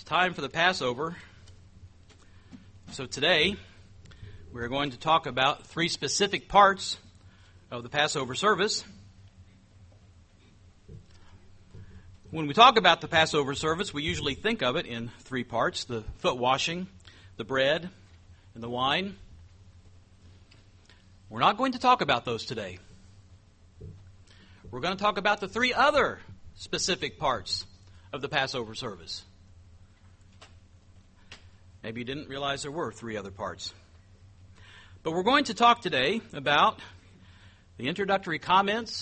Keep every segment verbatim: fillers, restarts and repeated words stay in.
time for the Passover. So today, we're going to talk about three specific parts of the Passover service. When we talk about the Passover service, we usually think of it in three parts: the foot washing, the bread, and the wine. We're not going to talk about those today. We're going to talk about the three other specific parts of the Passover service. Maybe you didn't realize there were three other parts. But we're going to talk today about the introductory comments,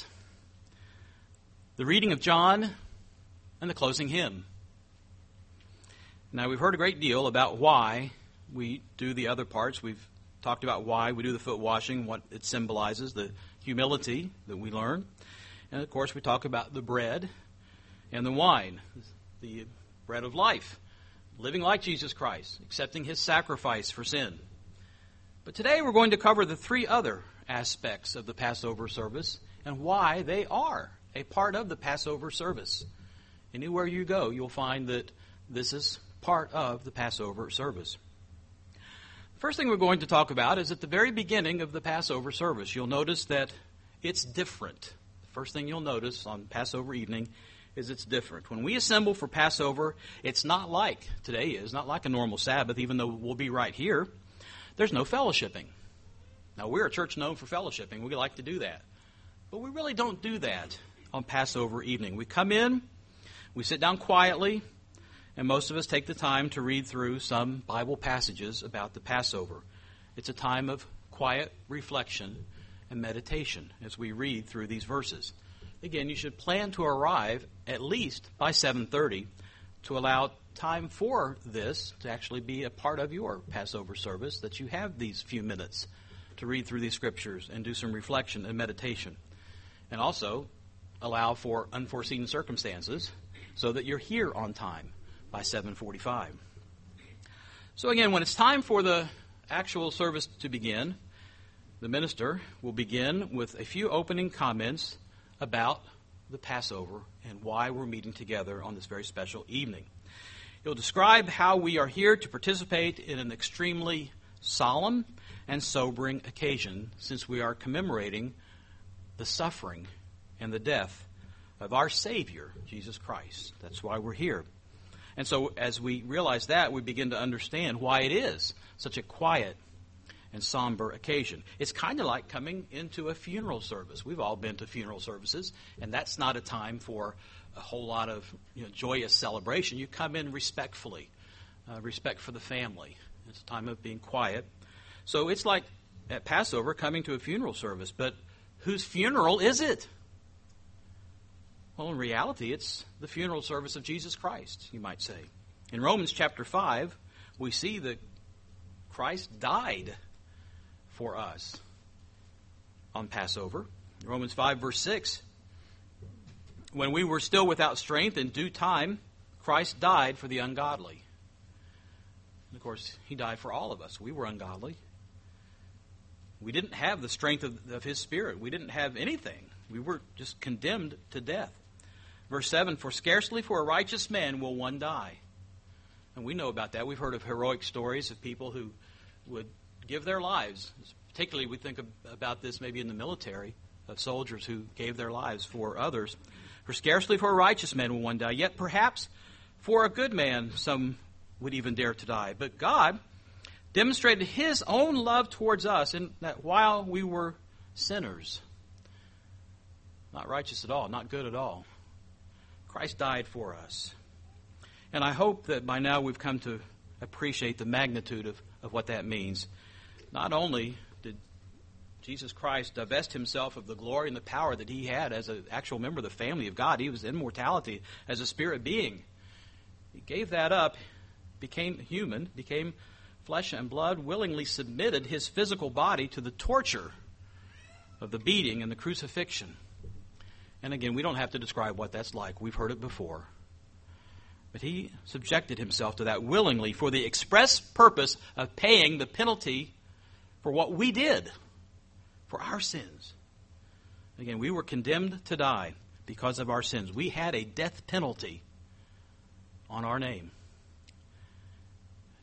the reading of John, and the closing hymn. Now, we've heard a great deal about why we do the other parts. We've talked about why we do the foot washing, what it symbolizes, the humility that we learn. And, of course, we talk about the bread and the wine, the bread of life, living like Jesus Christ, accepting his sacrifice for sin. But today we're going to cover the three other aspects of the Passover service and why they are a part of the Passover service. Anywhere you go, you'll find that this is part of the Passover service. The first thing we're going to talk about is at the very beginning of the Passover service. You'll notice that it's different. The first thing you'll notice on Passover evening is it's different. When we assemble for Passover, it's not like today is, not like a normal Sabbath, even though we'll be right here. There's no fellowshipping. Now, we're a church known for fellowshipping. We like to do that. But we really don't do that on Passover evening. We come in, we sit down quietly, and most of us take the time to read through some Bible passages about the Passover. It's a time of quiet reflection and meditation as we read through these verses. Again, you should plan to arrive at least by seven thirty to allow time for this to actually be a part of your Passover service, that you have these few minutes to read through these scriptures and do some reflection and meditation. And also allow for unforeseen circumstances so that you're here on time by seven forty-five. So again, when it's time for the actual service to begin, the minister will begin with a few opening comments about the Passover and why we're meeting together on this very special evening. He'll describe how we are here to participate in an extremely solemn and sobering occasion, since we are commemorating the suffering and the death of our Savior, Jesus Christ. That's why we're here. And so as we realize that, we begin to understand why it is such a quiet and somber occasion. It's kind of like coming into a funeral service. We've all been to funeral services, and that's not a time for a whole lot of you know, joyous celebration. You come in respectfully, uh, respect for the family. It's a time of being quiet. So it's like at Passover coming to a funeral service, but whose funeral is it? Well, in reality, it's the funeral service of Jesus Christ, you might say. In Romans chapter five, we see that Christ died for us on Passover. Romans five, verse six, when we were still without strength, in due time, Christ died for the ungodly. And of course, he died for all of us. We were ungodly. We didn't have the strength of, of his Spirit. We didn't have anything. We were just condemned to death. Verse seven, for scarcely for a righteous man will one die. And we know about that. We've heard of heroic stories of people who would give their lives. Particularly, we think about this maybe in the military, of soldiers who gave their lives for others. For scarcely for a righteous man will one die, yet perhaps for a good man some would even dare to die. But God demonstrated his own love towards us in that while we were sinners, not righteous at all, not good at all, Christ died for us. And I hope that by now we've come to appreciate the magnitude of, of what that means. Not only did Jesus Christ divest himself of the glory and the power that he had as an actual member of the family of God, he was immortality as a spirit being. He gave that up, became human, became flesh and blood, willingly submitted his physical body to the torture of the beating and the crucifixion. And again, we don't have to describe what that's like. We've heard it before. But he subjected himself to that willingly for the express purpose of paying the penalty for what we did, for our sins. Again, we were condemned to die because of our sins. We had a death penalty on our name.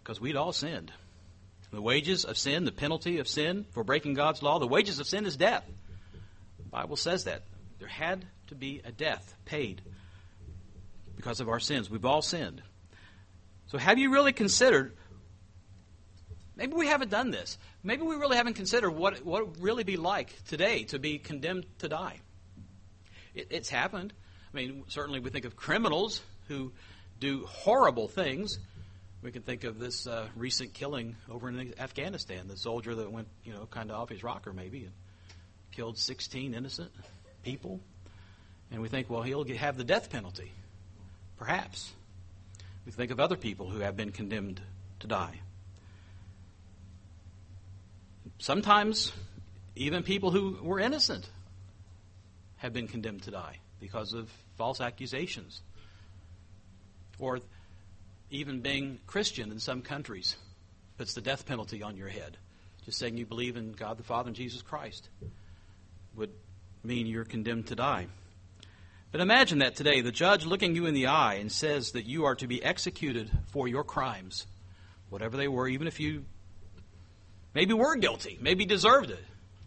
because we'd all sinned. The wages of sin, the penalty of sin for breaking God's law, the wages of sin is death. The Bible says that. There had to be a death paid because of our sins. We've all sinned. So have you really considered, maybe we haven't done this, maybe we really haven't considered what, what it would really be like today to be condemned to die. It, it's happened. I mean, certainly we think of criminals who do horrible things. We can think of this uh, recent killing over in Afghanistan, the soldier that went, you know, kind of off his rocker maybe and killed sixteen innocent people. And we think, well, he'll get, have the death penalty. Perhaps. We think of other people who have been condemned to die. Sometimes even people who were innocent have been condemned to die because of false accusations. Or even being Christian in some countries puts the death penalty on your head. Just saying you believe in God the Father and Jesus Christ would mean you're condemned to die. But imagine that today, the judge looking you in the eye and says that you are to be executed for your crimes, whatever they were, even if you maybe were guilty, maybe deserved it.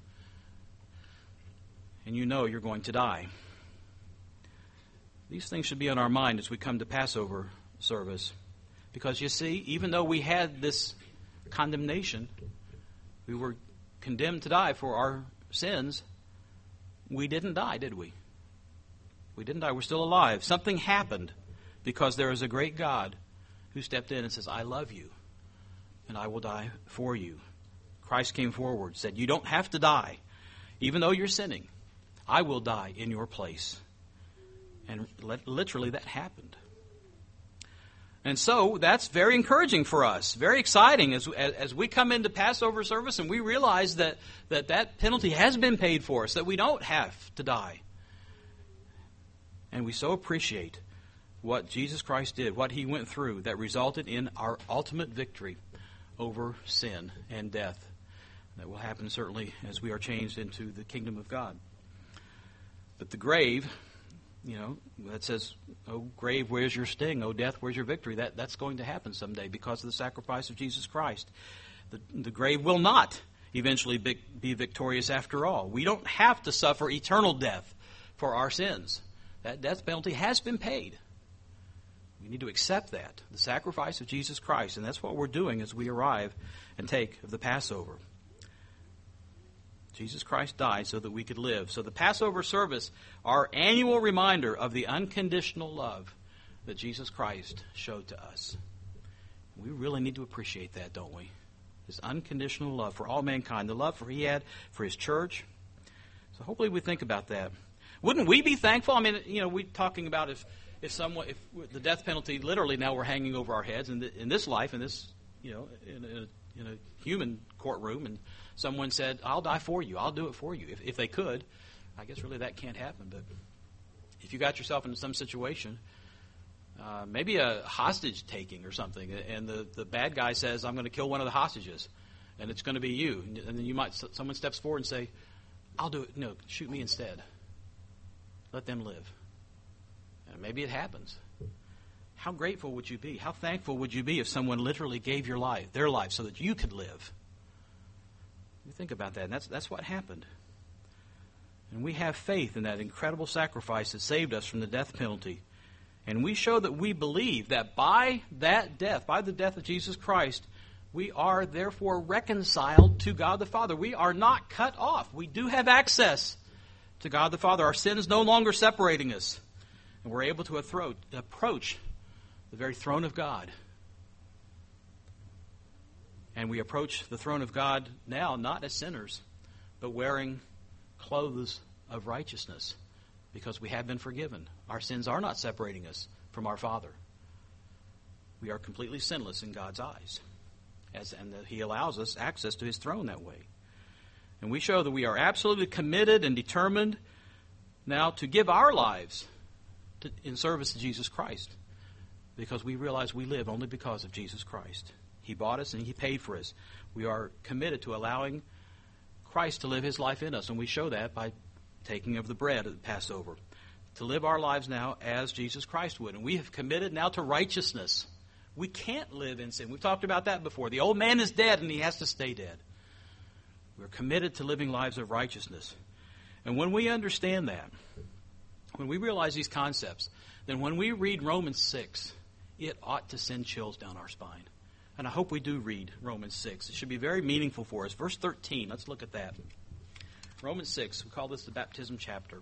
And you know you're going to die. These things should be on our mind as we come to Passover service. Because you see, even though we had this condemnation, we were condemned to die for our sins, we didn't die, did we? We didn't die. We're still alive. Something happened because there is a great God who stepped in and says, I love you, and I will die for you. Christ came forward, said, you don't have to die. Even though you're sinning, I will die in your place. And literally that happened. And so that's very encouraging for us, very exciting as, as we come into Passover service and we realize that, that that penalty has been paid for us, that we don't have to die. And we so appreciate what Jesus Christ did, what he went through that resulted in our ultimate victory over sin and death. That will happen certainly as we are changed into the kingdom of God. But the grave, you know, that says, oh, grave, where's your sting? Oh, death, where's your victory? That, that's going to happen someday because of the sacrifice of Jesus Christ. The, the grave will not eventually be, be victorious after all. We don't have to suffer eternal death for our sins. That death penalty has been paid. We need to accept that, the sacrifice of Jesus Christ. And that's what we're doing as we arrive and take of the Passover. Jesus Christ died so that we could live. So the Passover service, our annual reminder of the unconditional love that Jesus Christ showed to us. We really need to appreciate that, don't we? This unconditional love for all mankind, the love for he had for his church. So hopefully we think about that. Wouldn't we be thankful? I mean, you know, we're talking about if, if someone, if the death penalty literally now we're hanging over our heads in, the, in this life, in this, you know, in a, in a human courtroom, and someone said, I'll die for you, I'll do it for you. If, if they could, I guess really that can't happen. But if you got yourself into some situation, uh, maybe a hostage taking or something, and the, the bad guy says, I'm going to kill one of the hostages, and it's going to be you. And then you might, someone steps forward and say, I'll do it. No, shoot me instead. Let them live. And maybe it happens. How grateful would you be? How thankful would you be if someone literally gave your life, their life, so that you could live? You think about that, and that's, that's what happened. And we have faith in that incredible sacrifice that saved us from the death penalty. And we show that we believe that by that death, by the death of Jesus Christ, we are therefore reconciled to God the Father. We are not cut off. We do have access to God the Father. Our sin is no longer separating us. And we're able to approach the very throne of God. And we approach the throne of God now not as sinners, but wearing clothes of righteousness because we have been forgiven. Our sins are not separating us from our Father. We are completely sinless in God's eyes, as, and that he allows us access to his throne that way. And we show that we are absolutely committed and determined now to give our lives to, in service to Jesus Christ, because we realize we live only because of Jesus Christ. He bought us and he paid for us. We are committed to allowing Christ to live his life in us, and we show that by taking of the bread at the Passover, to live our lives now as Jesus Christ would. And we have committed now to righteousness. We can't live in sin. We've talked about that before. The old man is dead and he has to stay dead. We're committed to living lives of righteousness. And when we understand that, when we realize these concepts, then when we read Romans six, it ought to send chills down our spine. And I hope we do read Romans six. It should be very meaningful for us. Verse thirteen, let's look at that. Romans six, we call this the baptism chapter.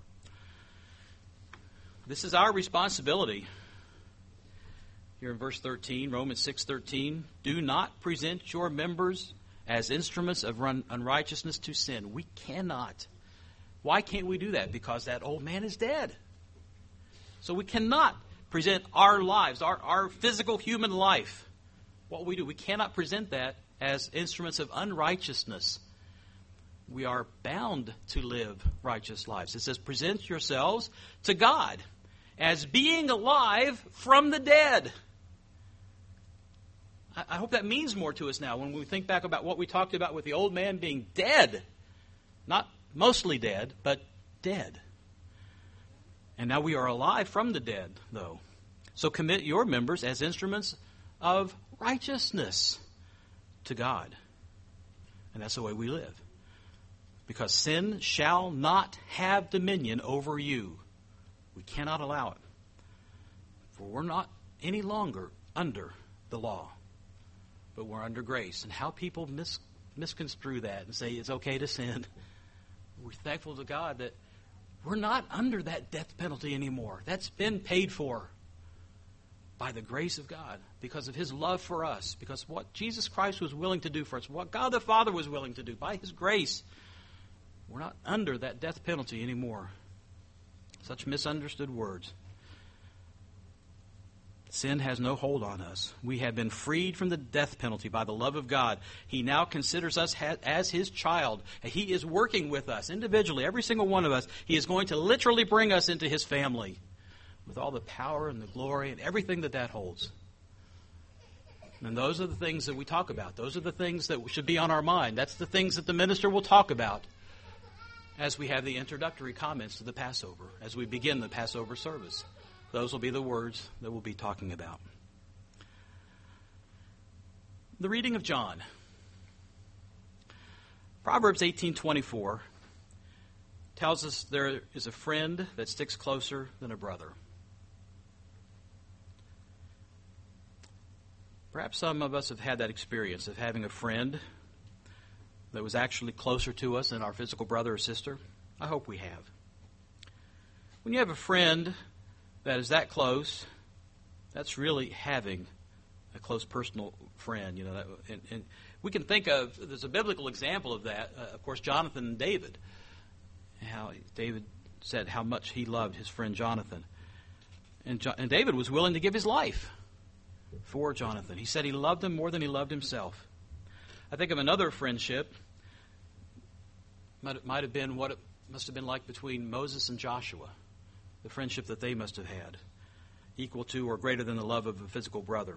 This is our responsibility. Here in verse thirteen, Romans six thirteen, do not present your members as instruments of unrighteousness to sin. We cannot. Why can't we do that? Because that old man is dead. So we cannot present our lives, our, our physical human life, what we do. We cannot present that as instruments of unrighteousness. We are bound to live righteous lives. It says, present yourselves to God as being alive from the dead. I, I hope that means more to us now when we think back about what we talked about with the old man being dead. Not mostly dead, but dead. And now we are alive from the dead, though. So commit your members as instruments of righteousness to God. And that's the way we live. Because sin shall not have dominion over you. We cannot allow it. For we're not any longer under the law, but we're under grace. And how people mis- misconstrue that and say it's okay to sin. We're thankful to God that we're not under that death penalty anymore. That's been paid for by the grace of God because of His love for us, because of what Jesus Christ was willing to do for us, what God the Father was willing to do by His grace. We're not under that death penalty anymore. Such misunderstood words. Sin has no hold on us. We have been freed from the death penalty by the love of God. He now considers us as His child. He is working with us individually, every single one of us. He is going to literally bring us into His family with all the power and the glory and everything that that holds. And those are the things that we talk about. Those are the things that should be on our mind. That's the things that the minister will talk about as we have the introductory comments to the Passover, as we begin the Passover service. Those will be the words that we'll be talking about. The reading of John. Proverbs eighteen twenty-four tells us there is a friend that sticks closer than a brother. Perhaps some of us have had that experience of having a friend that was actually closer to us than our physical brother or sister. I hope we have. When you have a friend that is that close, that's really having a close personal friend. You know, that, and, and we can think of, there's a biblical example of that, uh, of course, Jonathan and David. How David said how much he loved his friend Jonathan. And, jo- and David was willing to give his life for Jonathan. He said he loved him more than he loved himself. I think of another friendship, might, might have been what it must have been like between Moses and Joshua. The friendship that they must have had, equal to or greater than the love of a physical brother.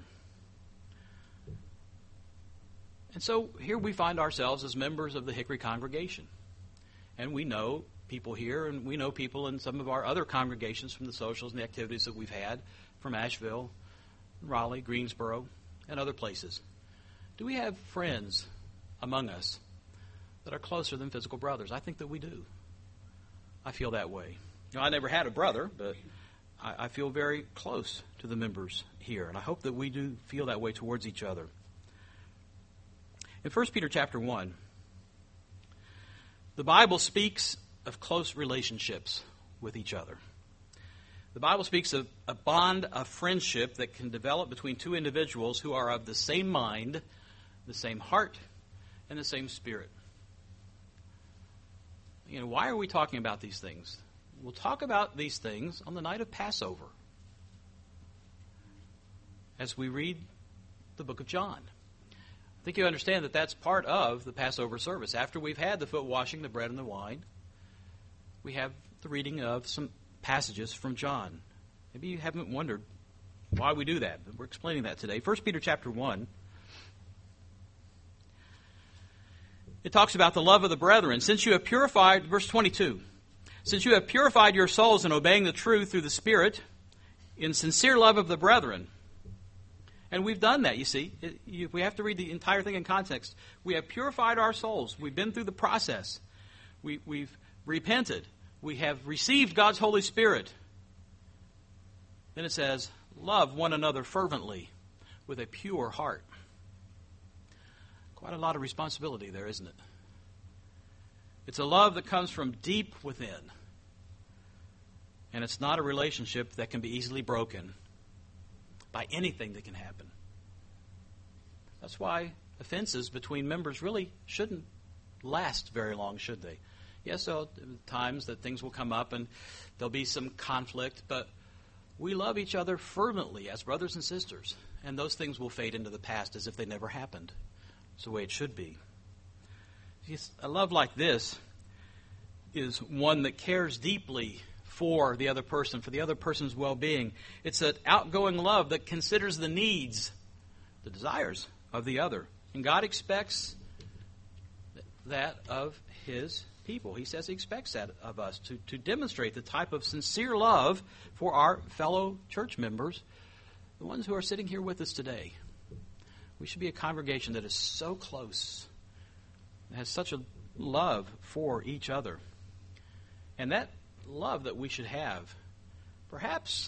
And so here we find ourselves as members of the Hickory congregation. And we know people here, and we know people in some of our other congregations from the socials and the activities that we've had from Asheville, Raleigh, Greensboro, and other places. Do we have friends among us that are closer than physical brothers? I think that we do. I feel that way. You know, I never had a brother, but I, I feel very close to the members here, and I hope that we do feel that way towards each other. In First Peter chapter one, the Bible speaks of close relationships with each other. The Bible speaks of a bond of friendship that can develop between two individuals who are of the same mind, the same heart, and the same spirit. You know, why are we talking about these things? We'll talk about these things on the night of Passover as we read the book of John. I think you understand that that's part of the Passover service. After we've had the foot washing, the bread and the wine, we have the reading of some passages from John. Maybe you haven't wondered why we do that, but we're explaining that today. First Peter chapter one. It talks about the love of the brethren. Since you have purified, verse twenty-two, since you have purified your souls in obeying the truth through the Spirit, in sincere love of the brethren, And we've done that, you see. It, you, we have to read the entire thing in context. We have purified our souls. We've been through the process. We, we've repented. We have received God's Holy Spirit. Then it says, love one another fervently with a pure heart. Quite a lot of responsibility there, isn't it? It's a love that comes from deep within. And it's not a relationship that can be easily broken by anything that can happen. That's why offenses between members really shouldn't last very long, should they? Yes, so times that things will come up and there'll be some conflict, but we love each other fervently as brothers and sisters, and those things will fade into the past as if they never happened. It's the way it should be. A love like this is one that cares deeply for the other person, for the other person's well-being. It's an outgoing love that considers the needs, the desires of the other. And God expects that of His people. He says He expects that of us, to, to demonstrate the type of sincere love for our fellow church members, the ones who are sitting here with us today. We should be a congregation that is so close, that has such a love for each other. And that love that we should have, perhaps,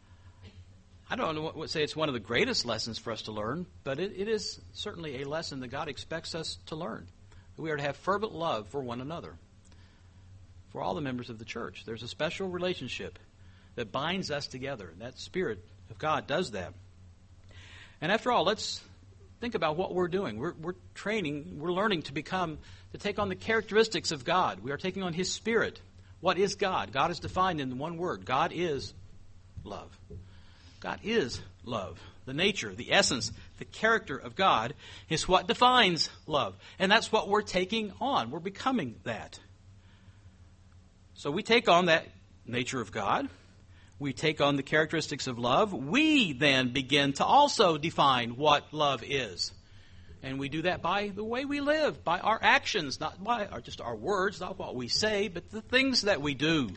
I don't know what would say it's one of the greatest lessons for us to learn, but it, it is certainly a lesson that God expects us to learn. We are to have fervent love for one another, for all the members of the church. There's a special relationship that binds us together. That Spirit of God does that. And after all, let's think about what we're doing. We're, we're training, we're learning to become, to take on the characteristics of God. We are taking on His Spirit. What is God? God is defined in one word. God is love. God is love. The nature, the essence, the character of God is what defines love. And that's what we're taking on. We're becoming that. So we take on that nature of God. We take on the characteristics of love. We then begin to also define what love is. And we do that by the way we live, by our actions, not by our, just our words, not what we say, but the things that we do.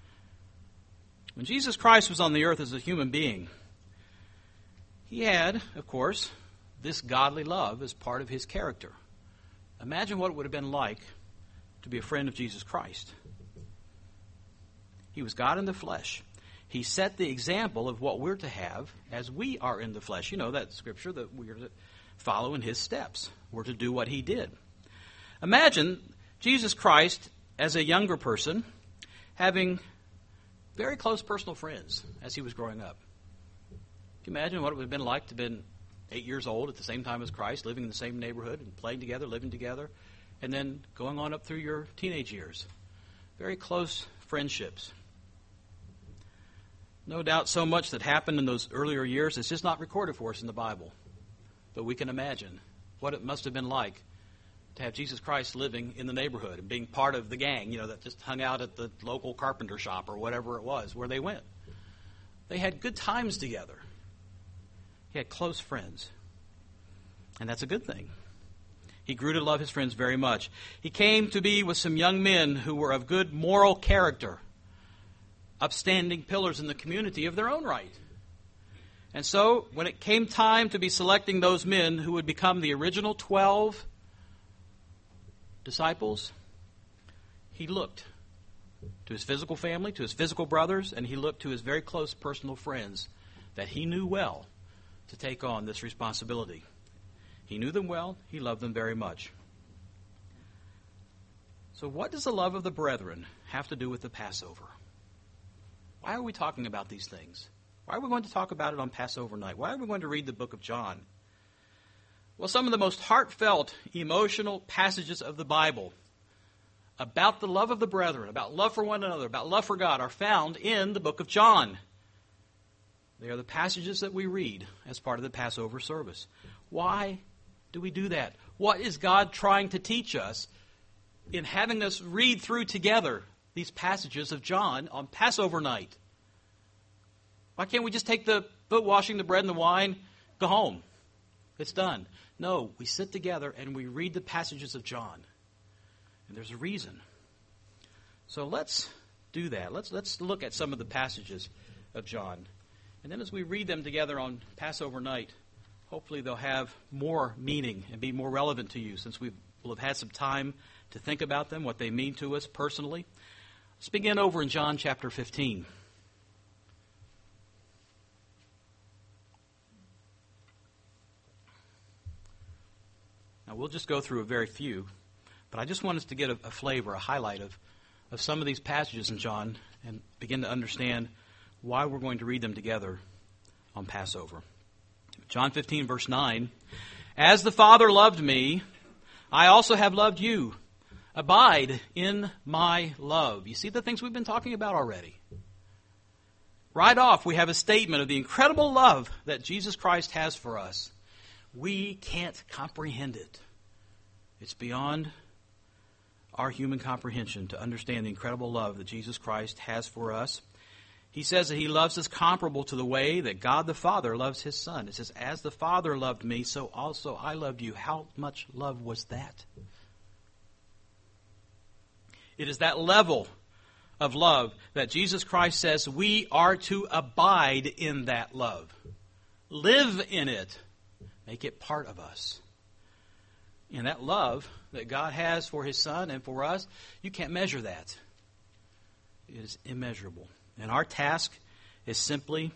When Jesus Christ was on the earth as a human being, He had, of course, this godly love as part of His character. Imagine what it would have been like to be a friend of Jesus Christ. He was God in the flesh. He set the example of what we're to have as we are in the flesh. You know that scripture that we're to follow in His steps. We're to do what He did. Imagine Jesus Christ as a younger person having very close personal friends as He was growing up. Can you imagine what it would have been like to have been eight years old at the same time as Christ, living in the same neighborhood and playing together, living together, and then going on up through your teenage years? Very close friendships. No doubt so much that happened in those earlier years is just not recorded for us in the Bible. But we can imagine what it must have been like to have Jesus Christ living in the neighborhood and being part of the gang, you know, that just hung out at the local carpenter shop or whatever it was, where they went. They had good times together. He had close friends. And that's a good thing. He grew to love his friends very much. He came to be with some young men who were of good moral character, upstanding pillars in the community of their own right. And so, when it came time to be selecting those men who would become the original twelve disciples, he looked to his physical family, to his physical brothers, and he looked to his very close personal friends that he knew well to take on this responsibility. He knew them well. He loved them very much. So what does the love of the brethren have to do with the Passover? Why are we talking about these things? Why are we going to talk about it on Passover night? Why are we going to read the book of John? Well, some of the most heartfelt, emotional passages of the Bible about the love of the brethren, about love for one another, about love for God, are found in the book of John. They are the passages that we read as part of the Passover service. Why do we do that? What is God trying to teach us in having us read through together these passages of John on Passover night? Why can't we just take the foot washing, the bread and the wine, go home? It's done. No, we sit together and we read the passages of John. And there's a reason. So let's do that. Let's let's look at some of the passages of John. And then as we read them together on Passover night, hopefully they'll have more meaning and be more relevant to you since we will have had some time to think about them, what they mean to us personally. Let's begin over in John chapter fifteen. Now, we'll just go through a very few, but I just want us to get a, a flavor, a highlight of, of some of these passages in John and begin to understand why we're going to read them together on Passover. John fifteen, verse nine, "As the Father loved me, I also have loved you. Abide in my love." You see the things we've been talking about already. Right off, we have a statement of the incredible love that Jesus Christ has for us. We can't comprehend it. It's beyond our human comprehension to understand the incredible love that Jesus Christ has for us. He says that He loves us comparable to the way that God the Father loves His Son. It says, "As the Father loved me, so also I loved you." How much love was that? It is that level of love that Jesus Christ says we are to abide in that love. Live in it. Make it part of us. And that love that God has for His Son and for us, you can't measure that. It is immeasurable. And our task is simply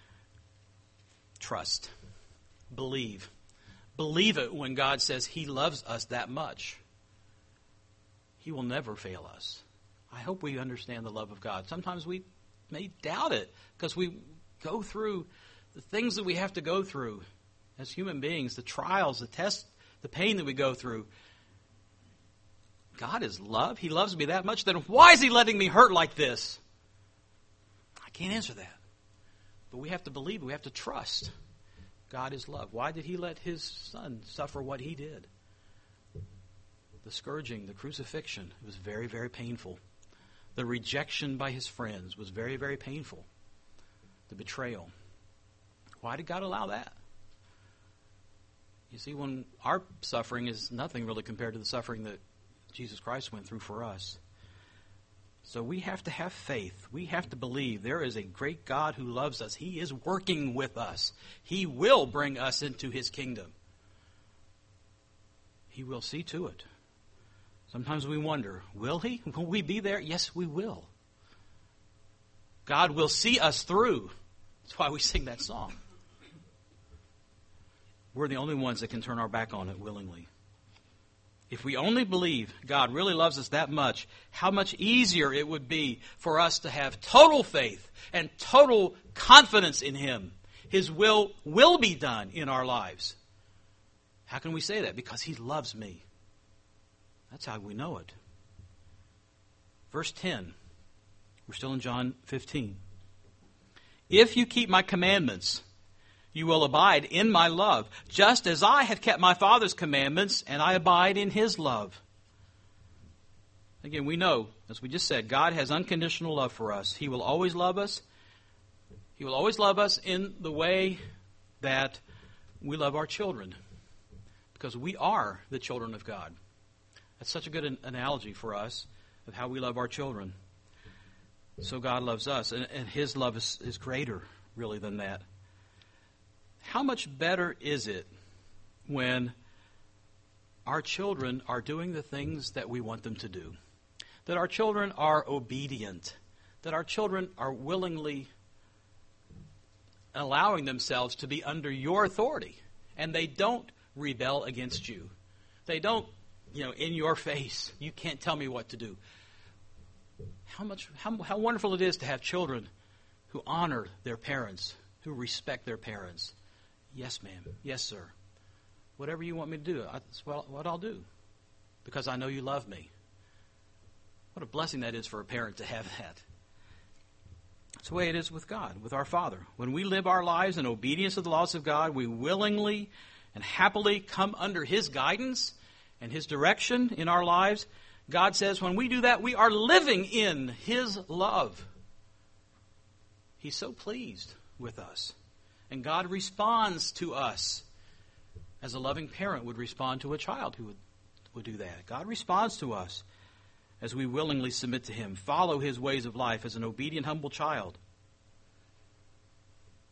trust. Believe. Believe it when God says He loves us that much. He will never fail us. I hope we understand the love of God. Sometimes we may doubt it because we go through the things that we have to go through as human beings, the trials, the tests, the pain that we go through. God is love. He loves me that much. Then why is He letting me hurt like this? I can't answer that. But we have to believe. We have to trust. God is love. Why did He let His Son suffer what He did? The scourging, the crucifixion, it was very, very painful. The rejection by His friends was very, very painful. The betrayal. Why did God allow that? You see, when our suffering is nothing really compared to the suffering that Jesus Christ went through for us. So we have to have faith. We have to believe there is a great God who loves us. He is working with us. He will bring us into His kingdom. He will see to it. Sometimes we wonder, will He? Will we be there? Yes, we will. God will see us through. That's why we sing that song. We're the only ones that can turn our back on it willingly. If we only believe God really loves us that much, how much easier it would be for us to have total faith and total confidence in Him. His will will be done in our lives. How can we say that? Because He loves me. That's how we know it. Verse ten. We're still in John fifteen. "If you keep my commandments, you will abide in my love, just as I have kept my Father's commandments, and I abide in His love." Again, we know, as we just said, God has unconditional love for us. He will always love us. He will always love us in the way that we love our children, because we are the children of God. That's such a good analogy for us of how we love our children. So God loves us, and, and His love is, is greater, really, than that. How much better is it when our children are doing the things that we want them to do? That our children are obedient. That our children are willingly allowing themselves to be under your authority. And they don't rebel against you. They don't, you know, in your face, you can't tell me what to do. How much, how, how wonderful it is to have children who honor their parents, who respect their parents. Yes, ma'am. Yes, sir. Whatever you want me to do, that's what I'll do, because I know you love me. What a blessing that is for a parent to have that. It's the way it is with God, with our Father. When we live our lives in obedience to the laws of God, we willingly and happily come under His guidance and His direction in our lives. God says when we do that, we are living in His love. He's so pleased with us. And God responds to us as a loving parent would respond to a child who would, would do that. God responds to us as we willingly submit to Him, follow His ways of life as an obedient, humble child.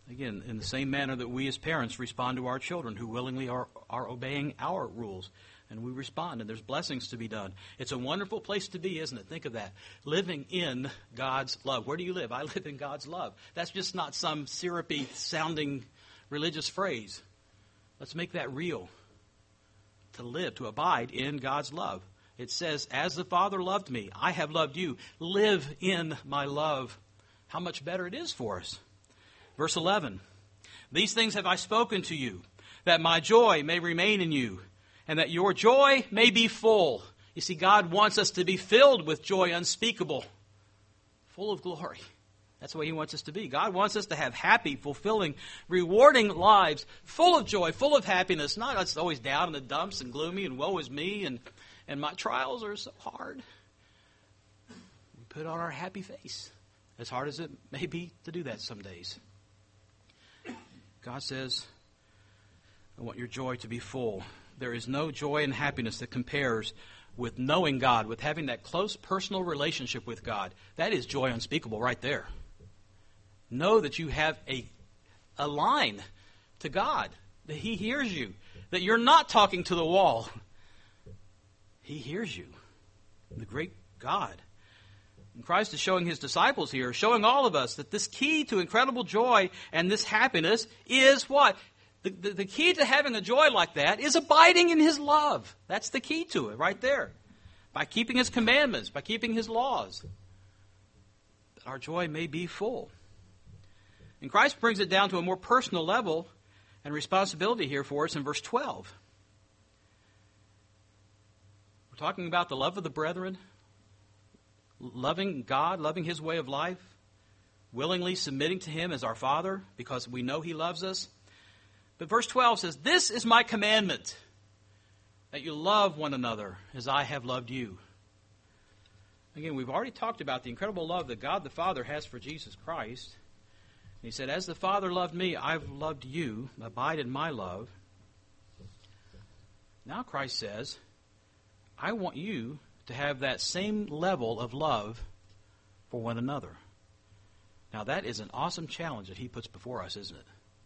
Again, in the same manner that we as parents respond to our children who willingly are, are obeying our rules. And we respond, and there's blessings to be done. It's a wonderful place to be, isn't it? Think of that. Living in God's love. Where do you live? I live in God's love. That's just not some syrupy sounding religious phrase. Let's make that real. To live, to abide in God's love. It says, as the Father loved me, I have loved you. Live in my love. How much better it is for us. Verse eleven, these things have I spoken to you, that my joy may remain in you, and that your joy may be full. You see, God wants us to be filled with joy unspeakable, full of glory. That's the way He wants us to be. God wants us to have happy, fulfilling, rewarding lives, full of joy, full of happiness, not us always down in the dumps and gloomy and woe is me and, and my trials are so hard. We put on our happy face, as hard as it may be to do that some days. God says, I want your joy to be full. There is no joy and happiness that compares with knowing God, with having that close personal relationship with God. That is joy unspeakable right there. Know that you have a, a line to God, that He hears you, that you're not talking to the wall. He hears you, the great God. And Christ is showing His disciples here, showing all of us that this key to incredible joy and this happiness is what? The, the, the key to having a joy like that is abiding in His love. That's the key to it right there. By keeping His commandments, by keeping His laws, that our joy may be full. And Christ brings it down to a more personal level and responsibility here for us in verse twelve. We're talking about the love of the brethren, loving God, loving His way of life, willingly submitting to Him as our Father because we know He loves us. But verse twelve says, this is my commandment, that you love one another as I have loved you. Again, we've already talked about the incredible love that God the Father has for Jesus Christ. He said, as the Father loved me, I've loved you. Abide in my love. Now Christ says, I want you to have that same level of love for one another. Now that is an awesome challenge that He puts before us, isn't it?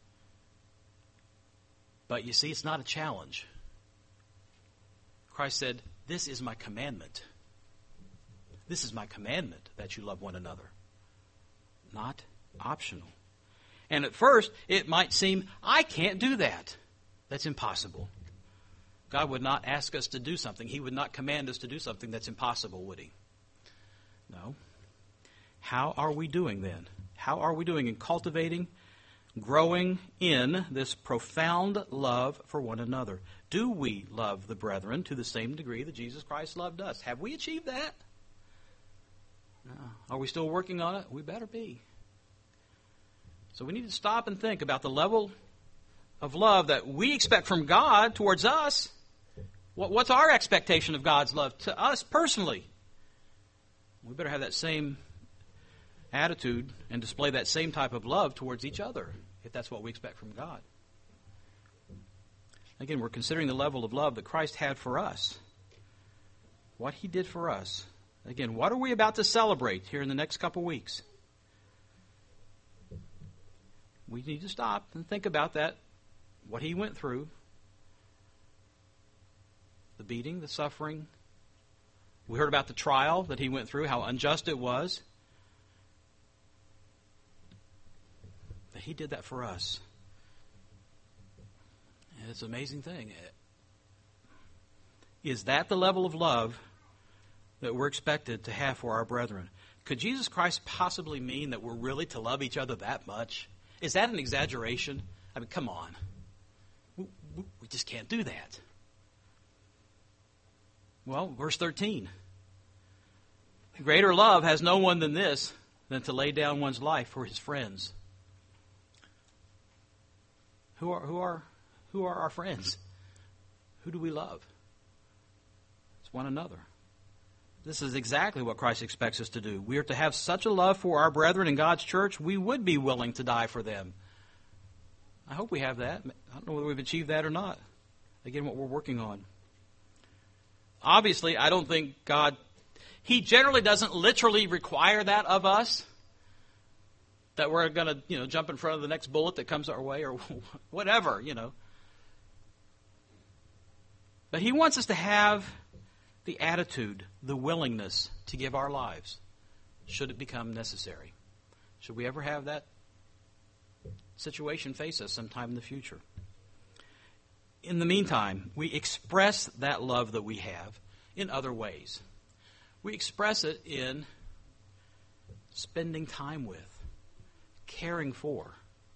But you see, it's not a challenge. Christ said, this is my commandment. This is my commandment, that you love one another. Not optional. And at first, it might seem, I can't do that. That's impossible. God would not ask us to do something. He would not command us to do something that's impossible, would He? No. How are we doing then? How are we doing in cultivating, growing in this profound love for one another? Do we love the brethren to the same degree that Jesus Christ loved us? Have we achieved that? No. Are we still working on it? We better be. So we need to stop and think about the level of love that we expect from God towards us. What, what's our expectation of God's love to us personally? We better have that same attitude and display that same type of love towards each other, if that's what we expect from God. Again, we're considering the level of love that Christ had for us. What He did for us. Again, what are we about to celebrate here in the next couple weeks? We need to stop and think about that, what He went through, the beating, the suffering. We heard about the trial that He went through, how unjust it was. But He did that for us. And it's an amazing thing. Is that the level of love that we're expected to have for our brethren? Could Jesus Christ possibly mean that we're really to love each other that much? Is that an exaggeration? I mean, come on. We, we just can't do that. Well, verse thirteen. Greater love has no one than this, than to lay down one's life for his friends. Who are, who are, who are our friends? Who do we love? It's one another. This is exactly what Christ expects us to do. We are to have such a love for our brethren in God's church, we would be willing to die for them. I hope we have that. I don't know whether we've achieved that or not. Again, what we're working on. Obviously, I don't think God, He generally doesn't literally require that of us. that we're going to, you know, jump in front of the next bullet that comes our way or whatever, you know. But he wants us to have the attitude, the willingness to give our lives, should it become necessary. Should we ever have that situation face us sometime in the future? In the meantime, we express that love that we have in other ways. We express it in spending time with, caring for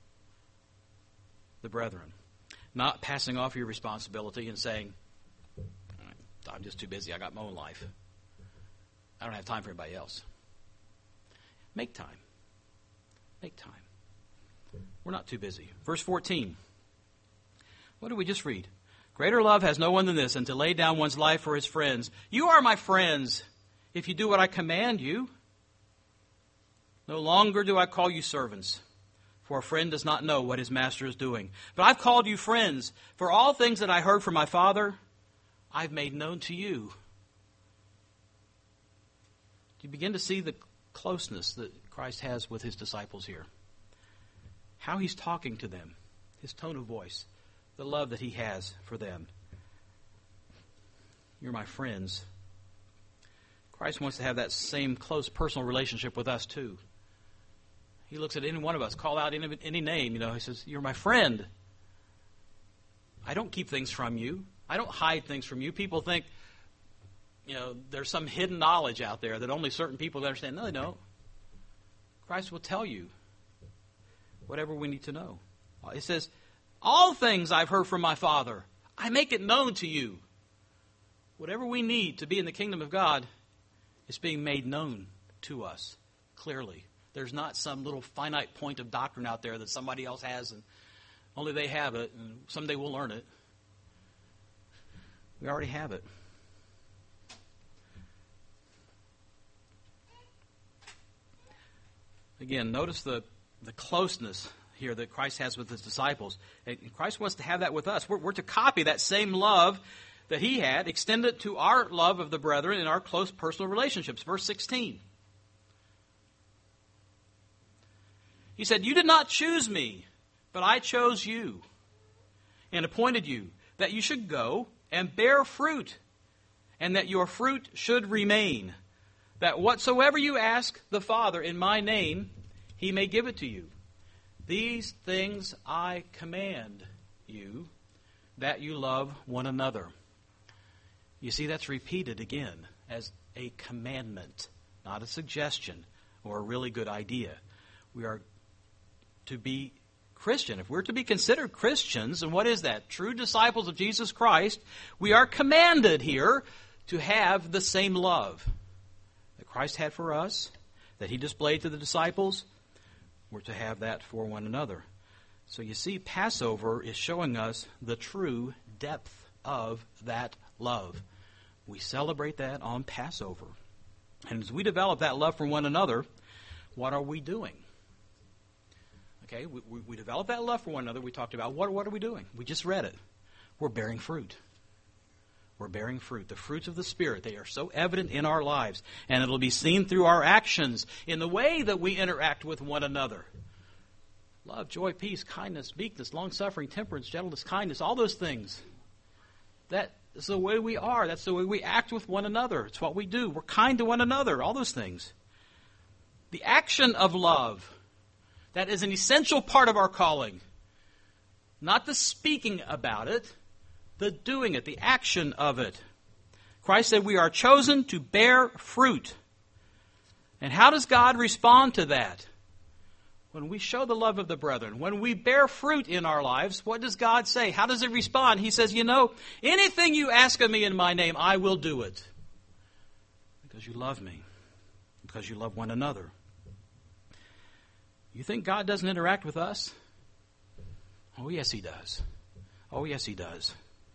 the brethren, not passing off your responsibility and saying, I'm just too busy, I got my own life. I don't have time for anybody else. Make time. Make time. We're not too busy. Verse fourteen. What did we just read? Greater love has no one than this, and to lay down one's life for his friends. You are my friends if you do what I command you. No longer do I call you servants, for a friend does not know what his master is doing. But I've called you friends, for all things that I heard from my Father, I've made known to you. Do you begin to see the closeness that Christ has with his disciples here? How he's talking to them, his tone of voice, the love that he has for them. You're my friends. Christ wants to have that same close personal relationship with us too. He looks at any one of us, call out any, any name, you know, he says, you're my friend. I don't keep things from you. I don't hide things from you. People think, you know, there's some hidden knowledge out there that only certain people understand. No, they don't. Christ will tell you whatever we need to know. It says, all things I've heard from my Father, I make it known to you. Whatever we need to be in the kingdom of God is being made known to us clearly. There's not some little finite point of doctrine out there that somebody else has and only they have it and someday we'll learn it. We already have it. Again, notice the, the closeness here that Christ has with his disciples. And Christ wants to have that with us. We're, we're to copy that same love that he had, extend it to our love of the brethren in our close personal relationships. Verse sixteen. He said, you did not choose me, but I chose you and appointed you that you should go and bear fruit, and that your fruit should remain, that whatsoever you ask the Father in my name, he may give it to you. These things I command you, that you love one another. You see, that's repeated again as a commandment, not a suggestion or a really good idea. We are to be Christian. If we're to be considered Christians, and what is that? True disciples of Jesus Christ, we are commanded here to have the same love that Christ had for us, that he displayed to the disciples. We're to have that for one another. So you see, Passover is showing us the true depth of that love. We celebrate that on Passover. And as we develop that love for one another, what are we doing? Okay, we, we, we develop that love for one another. We talked about what, what are we doing? We just read it. We're bearing fruit. We're bearing fruit. The fruits of the Spirit, they are so evident in our lives. And it'll be seen through our actions in the way that we interact with one another. Love, joy, peace, kindness, meekness, long-suffering, temperance, gentleness, kindness, all those things. That is the way we are. That's the way we act with one another. It's what we do. We're kind to one another. All those things. The action of love. That is an essential part of our calling. Not the speaking about it, the doing it, the action of it. Christ said we are chosen to bear fruit. And how does God respond to that? When we show the love of the brethren, when we bear fruit in our lives, what does God say? How does he respond? He says, you know, anything you ask of me in my name, I will do it. Because you love me. Because you love one another. You think God doesn't interact with us? Oh, yes, he does. Oh, yes, he does.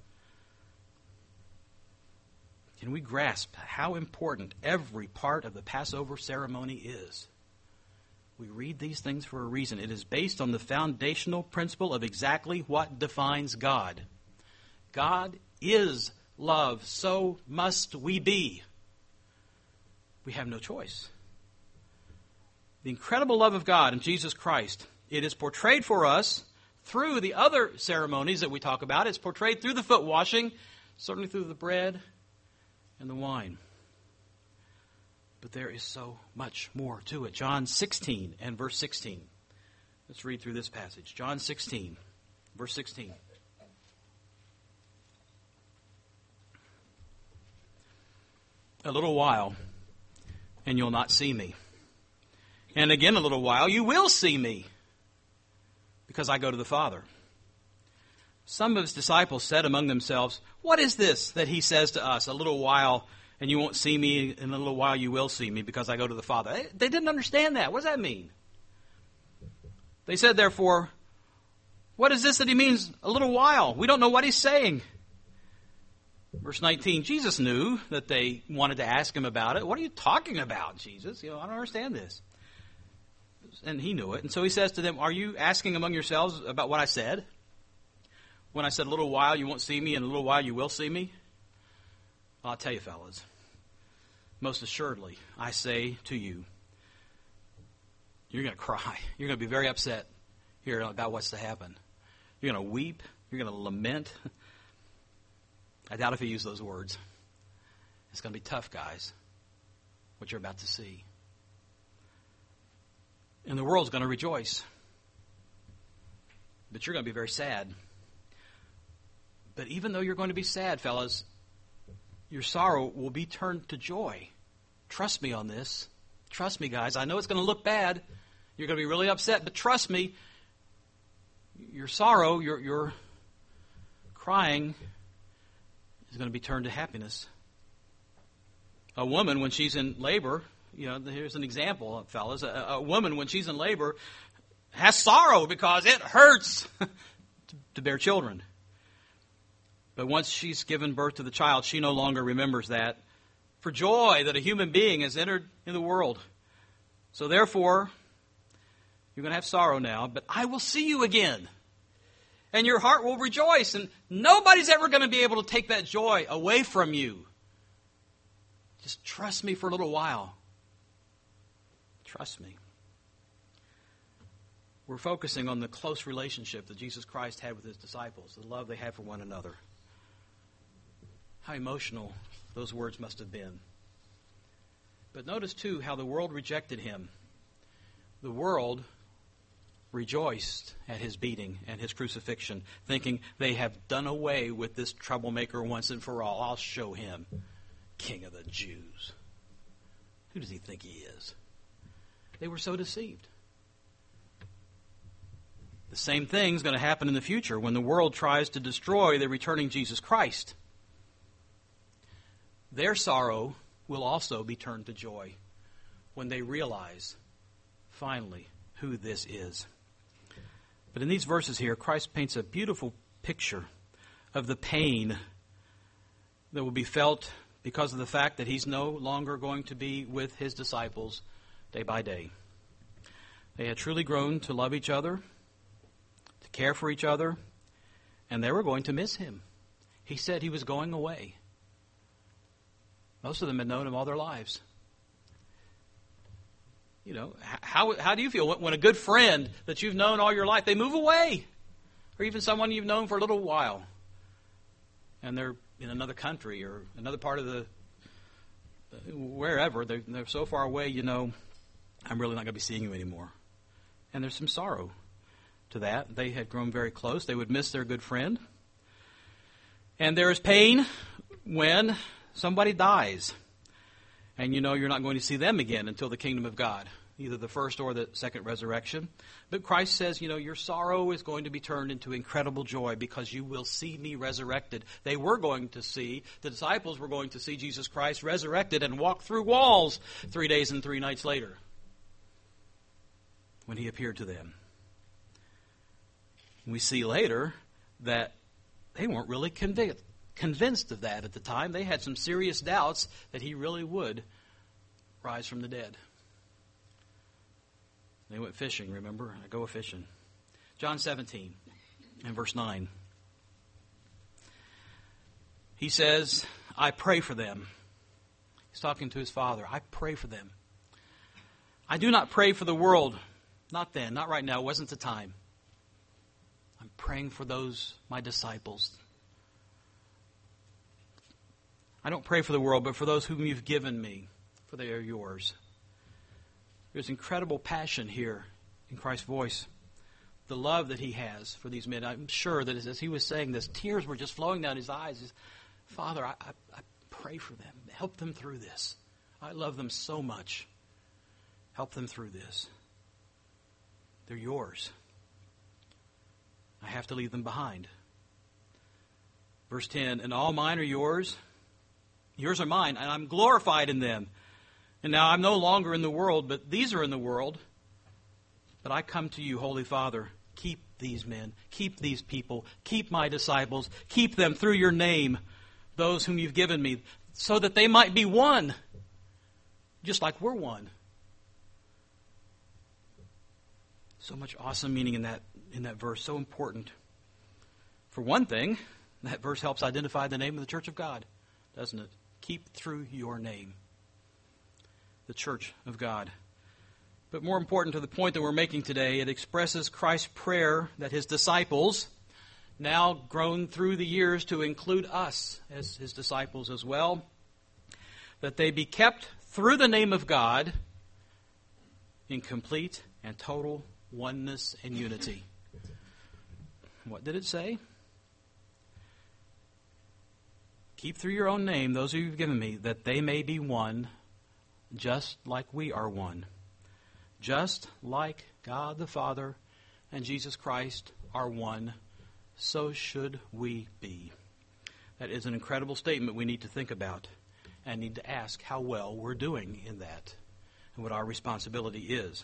Can we grasp how important every part of the Passover ceremony is? We read these things for a reason. It is based on the foundational principle of exactly what defines God. God is love, so must we be. We have no choice. The incredible love of God in Jesus Christ, it is portrayed for us through the other ceremonies that we talk about. It's portrayed through the foot washing, certainly through the bread and the wine. But there is so much more to it. John sixteen and verse sixteen. Let's read through this passage. John sixteen, verse sixteen. A little while, and you'll not see me. And again a little while, you will see me, because I go to the Father. Some of his disciples said among themselves, what is this that he says to us? A little while, and you won't see me, in a little while you will see me, because I go to the Father. They, they didn't understand that. What does that mean? They said, therefore, what is this that he means, a little while? We don't know what he's saying. Verse nineteen, Jesus knew that they wanted to ask him about it. What are you talking about, Jesus? You know, I don't understand this. And he knew it. And so he says to them, are you asking among yourselves about what I said? When I said, a little while you won't see me, and a little while you will see me? Well, I'll tell you, fellas, most assuredly, I say to you, you're going to cry. You're going to be very upset here about what's to happen. You're going to weep. You're going to lament. I doubt if he used those words. It's going to be tough, guys, what you're about to see. And the world's going to rejoice. But you're going to be very sad. But even though you're going to be sad, fellas, your sorrow will be turned to joy. Trust me on this. Trust me, guys. I know it's going to look bad. You're going to be really upset, but trust me, your sorrow, your, your crying is going to be turned to happiness. A woman, when she's in labor, you know, here's an example, fellas. A, a woman, when she's in labor, has sorrow because it hurts to, to bear children. But once she's given birth to the child, she no longer remembers that for joy that a human being has entered in the world. So therefore, you're going to have sorrow now, but I will see you again. And your heart will rejoice, and nobody's ever going to be able to take that joy away from you. Just trust me for a little while. Trust me. We're focusing on the close relationship that Jesus Christ had with his disciples, the love they had for one another. How emotional those words must have been. But notice, too, how the world rejected him. The world rejoiced at his beating and his crucifixion, thinking they have done away with this troublemaker once and for all. I'll show him, King of the Jews. Who does he think he is? They were so deceived. The same thing's going to happen in the future when the world tries to destroy the returning Jesus Christ. Their sorrow will also be turned to joy when they realize, finally, who this is. But in these verses here, Christ paints a beautiful picture of the pain that will be felt because of the fact that he's no longer going to be with his disciples day by day. They had truly grown to love each other, to care for each other, and they were going to miss him. He said he was going away. Most of them had known him all their lives. You know, how how do you feel when a good friend that you've known all your life, they move away? Or even someone you've known for a little while, and they're in another country or another part of the, wherever, they're, they're so far away, you know, I'm really not going to be seeing you anymore. And there's some sorrow to that. They had grown very close. They would miss their good friend. And there is pain when somebody dies. And you know you're not going to see them again until the kingdom of God, either the first or the second resurrection. But Christ says, you know, your sorrow is going to be turned into incredible joy because you will see me resurrected. They were going to see, the disciples were going to see Jesus Christ resurrected and walk through walls three days and three nights later when he appeared to them. We see later that they weren't really convinced. Convinced of that at the time. They had some serious doubts that he really would rise from the dead. They went fishing, remember? I go fishing. John seventeen and verse nine. He says, I pray for them. He's talking to his Father. I pray for them. I do not pray for the world. Not then, not right now. It wasn't the time. I'm praying for those, my disciples. I don't pray for the world, but for those whom you've given me, for they are yours. There's incredible passion here in Christ's voice. The love that he has for these men. I'm sure that as he was saying this, tears were just flowing down his eyes. Father, I, I, I pray for them. Help them through this. I love them so much. Help them through this. They're yours. I have to leave them behind. Verse ten, and all mine are yours. Yours are mine, and I'm glorified in them. And now I'm no longer in the world, but these are in the world. But I come to you, Holy Father. Keep these men. Keep these people. Keep my disciples. Keep them through your name, those whom you've given me, so that they might be one, just like we're one. So much awesome meaning in that in that verse, so important. For one thing, that verse helps identify the name of the church of God, doesn't it? Keep through your name, the church of God. But more important to the point that we're making today, it expresses Christ's prayer that his disciples, now grown through the years to include us as his disciples as well, that they be kept through the name of God in complete and total oneness and unity. What did it say? Keep through your own name those who you've given me, that they may be one, just like we are one. Just like God the Father and Jesus Christ are one, so should we be. That is an incredible statement we need to think about and need to ask how well we're doing in that and what our responsibility is.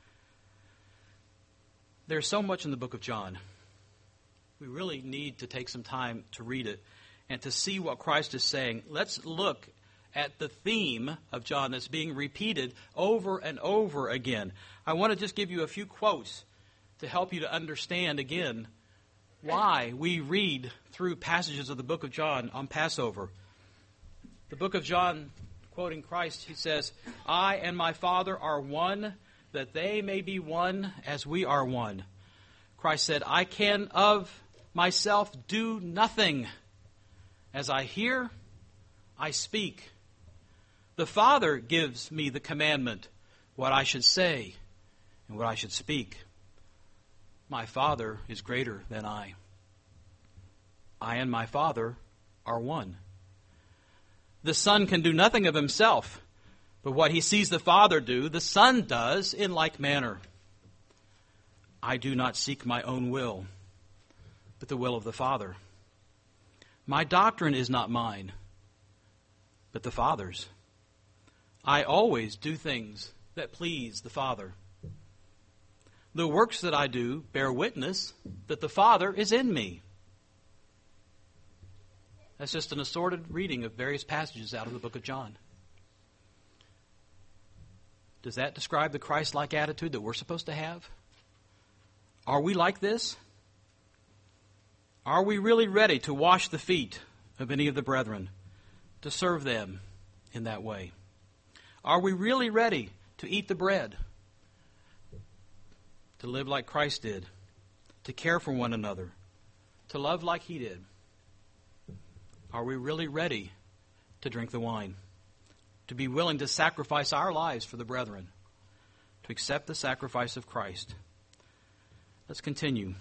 There's so much in the book of John. We really need to take some time to read it and to see what Christ is saying. Let's look at the theme of John that's being repeated over and over again. I want to just give you a few quotes to help you to understand again why we read through passages of the book of John on Passover. The book of John, quoting Christ, he says, I and my Father are one, that they may be one as we are one. Christ said, I can of myself do nothing. As I hear, I speak. The Father gives me the commandment, what I should say and what I should speak. My Father is greater than I. I and my Father are one. The Son can do nothing of himself, but what he sees the Father do, the Son does in like manner. I do not seek my own will, but the will of the Father. My doctrine is not mine, but the Father's. I always do things that please the Father. The works that I do bear witness that the Father is in me. That's just an assorted reading of various passages out of the book of John. Does that describe the Christ-like attitude that we're supposed to have? Are we like this? Are we really ready to wash the feet of any of the brethren, to serve them in that way? Are we really ready to eat the bread, to live like Christ did, to care for one another, to love like he did? Are we really ready to drink the wine, to be willing to sacrifice our lives for the brethren, to accept the sacrifice of Christ? Let's continue.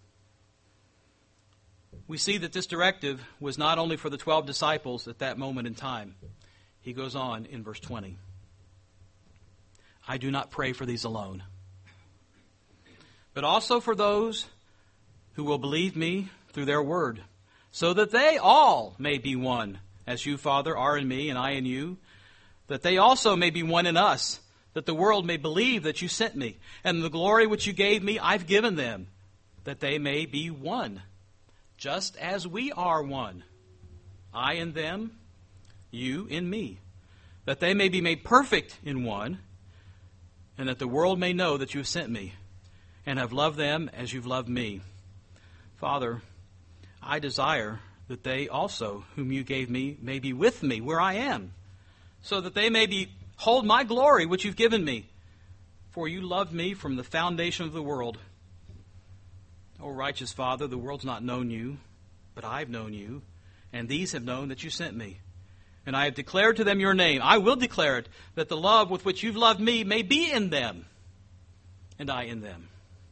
We see that this directive was not only for the twelve disciples at that moment in time. He goes on in verse twenty. I do not pray for these alone, but also for those who will believe me through their word, so that they all may be one, as you, Father, are in me and I in you, that they also may be one in us, that the world may believe that you sent me, and the glory which you gave me I've given them, that they may be one, just as we are one, I in them, you in me, that they may be made perfect in one, and that the world may know that you have sent me, and have loved them as you've loved me. Father, I desire that they also, whom you gave me, may be with me where I am, so that they may be hold my glory which you've given me, For you loved me from the foundation of the world. O righteous Father, the world's not known you, but I've known you, and these have known that you sent me. And I have declared to them your name. I will declare it, that the love with which you've loved me may be in them, and I in them.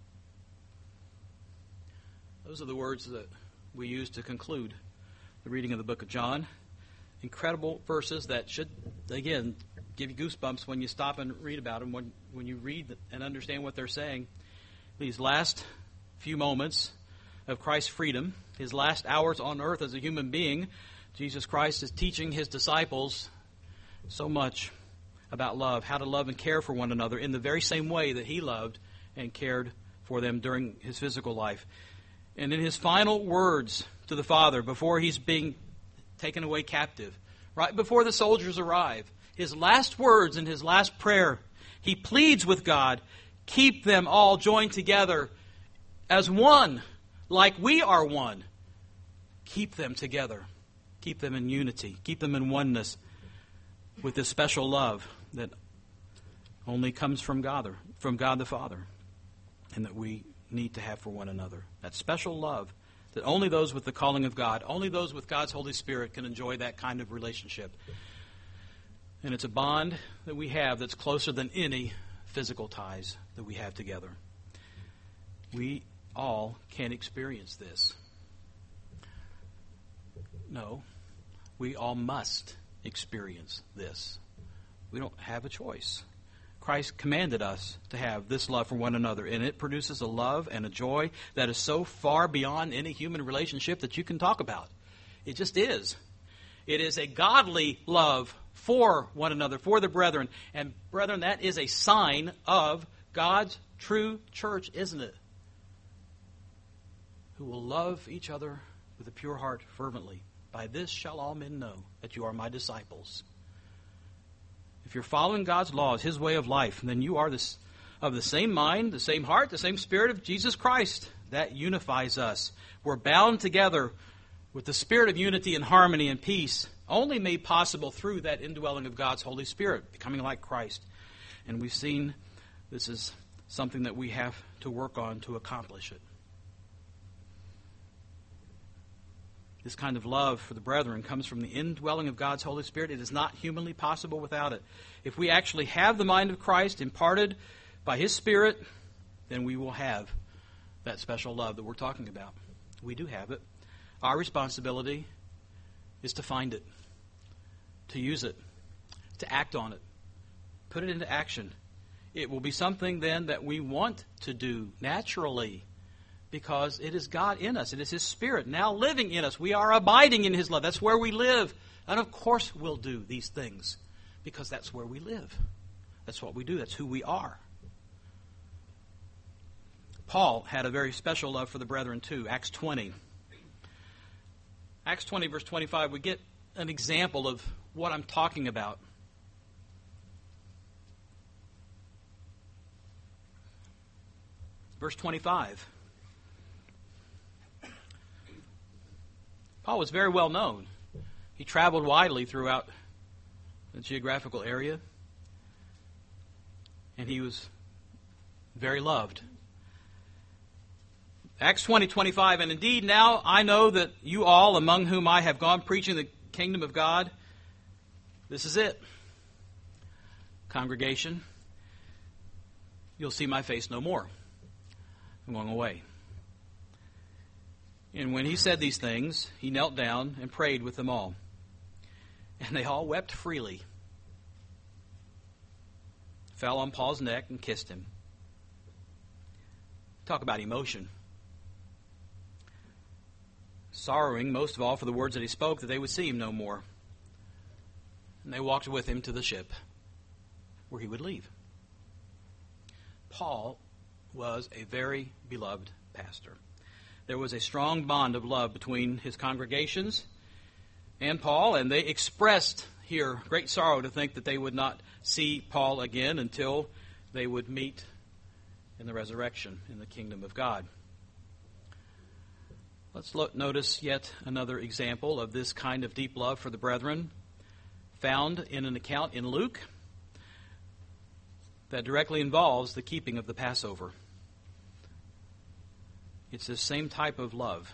Those are the words that we use to conclude the reading of the book of John. Incredible verses that should, again, give you goosebumps when you stop and read about them, when, when you read and understand what they're saying. These last few moments of Christ's freedom, his last hours on earth as a human being, Jesus Christ is teaching his disciples so much about love, how to love and care for one another in the very same way that he loved and cared for them during his physical life. And in his final words to the Father, before he's being taken away captive, right before the soldiers arrive, his last words in his last prayer, he pleads with God, keep them all joined together as one, like we are one. Keep them together. Keep them in unity. Keep them in oneness with this special love that only comes from God, from God the Father, and that we need to have for one another. That special love that only those with the calling of God, only those with God's Holy Spirit can enjoy that kind of relationship. And it's a bond that we have that's closer than any physical ties that we have together. We all can experience this. No, we all must experience this. We don't have a choice. Christ commanded us to have this love for one another, and it produces a love and a joy that is so far beyond any human relationship that you can talk about. It just is. It is a godly love for one another, for the brethren. And brethren, that is a sign of God's true church, isn't it? Who will love each other with a pure heart fervently. By this shall all men know that you are my disciples. If you're following God's laws, his way of life, then you are this, of the same mind, the same heart, the same spirit of Jesus Christ. That unifies us. We're bound together with the spirit of unity and harmony and peace, only made possible through that indwelling of God's Holy Spirit, becoming like Christ. And we've seen this is something that we have to work on to accomplish it. This kind of love for the brethren comes from the indwelling of God's Holy Spirit. It is not humanly possible without it. If we actually have the mind of Christ imparted by his Spirit, then we will have that special love that we're talking about. We do have it. Our responsibility is to find it, to use it, to act on it, put it into action. It will be something then that we want to do naturally, because it is God in us. It is his Spirit now living in us. We are abiding in his love. That's where we live. And of course we'll do these things because that's where we live. That's what we do. That's who we are. Paul had a very special love for the brethren too. Acts twenty. Acts twenty, verse twenty-five, we get an example of what I'm talking about. Verse twenty-five. Paul was very well known. He traveled widely throughout the geographical area, and he was very loved. Acts twenty, twenty-five, and indeed now I know that you all, among whom I have gone preaching the kingdom of God, this is it. Congregation, you'll see my face no more. I'm going away. And when he said these things, he knelt down and prayed with them all. And they all wept freely, fell on Paul's neck and kissed him. Talk about emotion. Sorrowing most of all for the words that he spoke, that they would see him no more. And they walked with him to the ship where he would leave. Paul was a very beloved pastor. There was a strong bond of love between his congregations and Paul, and they expressed here great sorrow to think that they would not see Paul again until they would meet in the resurrection in the kingdom of God. Let's look, notice yet another example of this kind of deep love for the brethren, found in an account in Luke that directly involves the keeping of the Passover. It's the same type of love.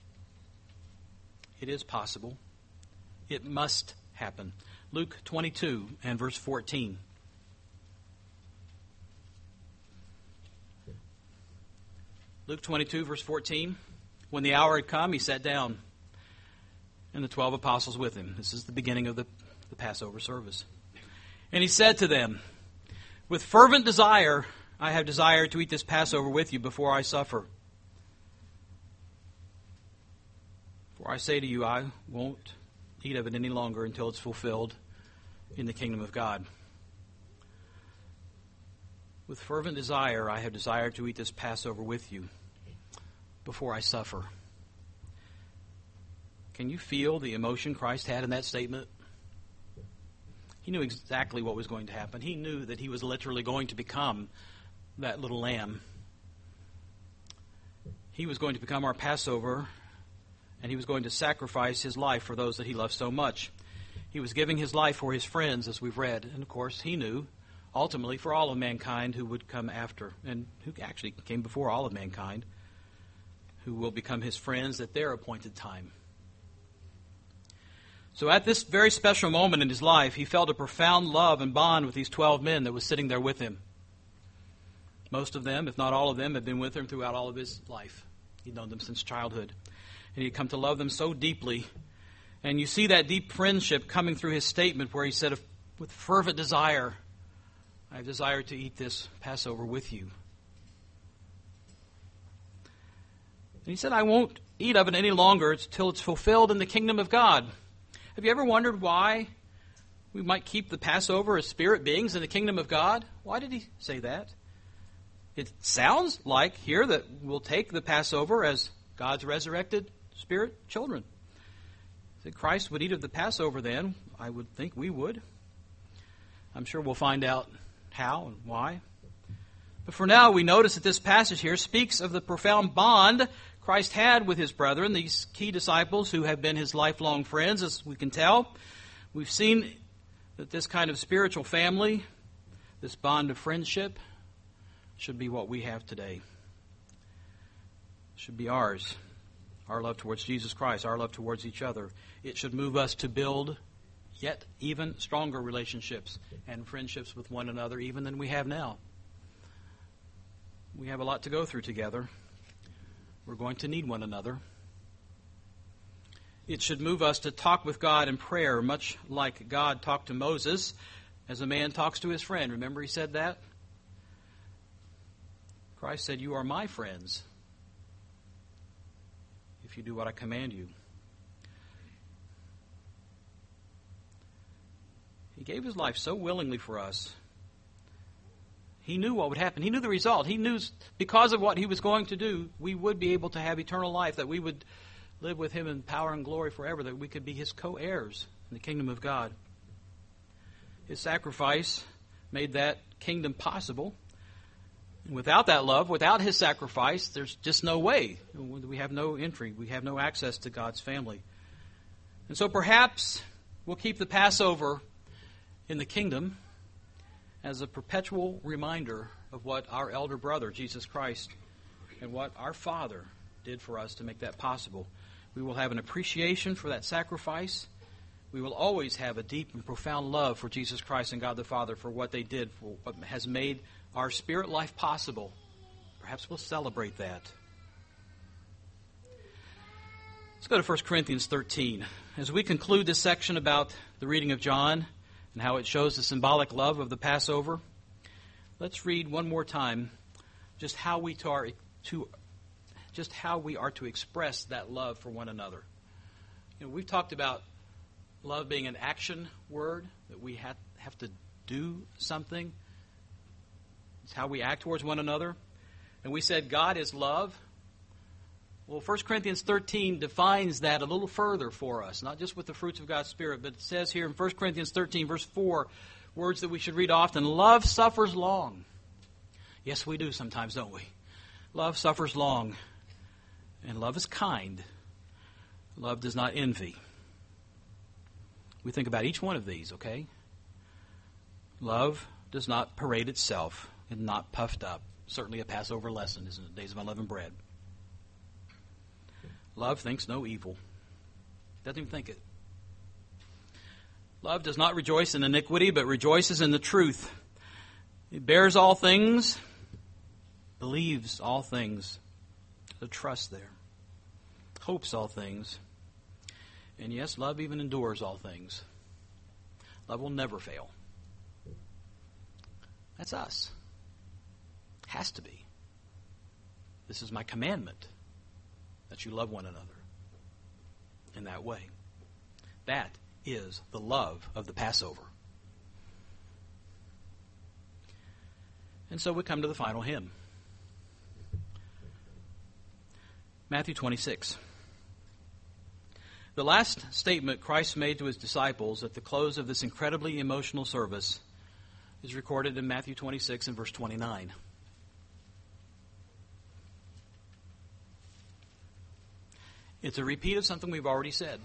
It is possible. It must happen. Luke twenty-two and verse fourteen. Luke twenty-two, verse fourteen. When the hour had come, he sat down, and the twelve apostles with him. This is the beginning of the, the Passover service. And he said to them, with fervent desire, I have desired to eat this Passover with you before I suffer. For I say to you, I won't eat of it any longer until it's fulfilled in the kingdom of God. With fervent desire, I have desired to eat this Passover with you before I suffer. Can you feel the emotion Christ had in that statement? He knew exactly what was going to happen. He knew that he was literally going to become that little lamb. He was going to become our Passover, and he was going to sacrifice his life for those that he loved so much. He was giving his life for his friends, as we've read. And of course, he knew, ultimately, for all of mankind who would come after, and who actually came before all of mankind, who will become his friends at their appointed time. So at this very special moment in his life, he felt a profound love and bond with these twelve men that was sitting there with him. Most of them, if not all of them, had been with him throughout all of his life. He'd known them since childhood. And he'd come to love them so deeply. And you see that deep friendship coming through his statement where he said, with fervent desire, I have desired to eat this Passover with you. And he said, I won't eat of it any longer until it's fulfilled in the kingdom of God. Have you ever wondered why we might keep the Passover as spirit beings in the kingdom of God? Why did he say that? It sounds like here that we'll take the Passover as God's resurrected spirit children. If Christ would eat of the Passover then, I would think we would. I'm sure we'll find out how and why. But for now, we notice that this passage here speaks of the profound bond Christ had with his brethren, these key disciples who have been his lifelong friends, as we can tell. We've seen that this kind of spiritual family, this bond of friendship, should be what we have today. Should be ours. Our love towards Jesus Christ, our love towards each other. It should move us to build yet even stronger relationships and friendships with one another, even than we have now. We have a lot to go through together. We're going to need one another. It should move us to talk with God in prayer, much like God talked to Moses as a man talks to his friend. Remember he said that? Christ said, you are my friends if you do what I command you. He gave his life so willingly for us. He knew what would happen. He knew the result. He knew because of what he was going to do, we would be able to have eternal life, that we would live with him in power and glory forever, that we could be his co-heirs in the kingdom of God. His sacrifice made that kingdom possible. And without that love, without his sacrifice, there's just no way. We have no entry. We have no access to God's family. And so perhaps we'll keep the Passover in the kingdom as a perpetual reminder of what our elder brother, Jesus Christ, and what our Father did for us to make that possible. We will have an appreciation for that sacrifice. We will always have a deep and profound love for Jesus Christ and God the Father for what they did, for what has made our spirit life possible. Perhaps we'll celebrate that. Let's go to First Corinthians thirteen. As we conclude this section about the reading of John and how it shows the symbolic love of the Passover, let's read one more time just how we to, our, to just how we are to express that love for one another. You know, we've talked about love being an action word, that we have, have to do something. It's how we act towards one another. And we said God is love. Well, First Corinthians thirteen defines that a little further for us, not just with the fruits of God's Spirit, but it says here in First Corinthians thirteen, verse four, words that we should read often, love suffers long. Yes, we do sometimes, don't we? Love suffers long, and love is kind. Love does not envy. We think about each one of these, okay? Love does not parade itself and not puffed up. Certainly a Passover lesson, isn't it? Days of unleavened bread. Love thinks no evil. Doesn't even think it. Love does not rejoice in iniquity, but rejoices in the truth. It bears all things, believes all things. The trust there. Hopes all things. And yes, love even endures all things. Love will never fail. That's us. Has to be. This is my commandment, that you love one another in that way. That is the love of the Passover. And so we come to the final hymn. Matthew twenty-six. The last statement Christ made to his disciples at the close of this incredibly emotional service is recorded in Matthew twenty-six and verse twenty-nine. It's a repeat of something we've already said.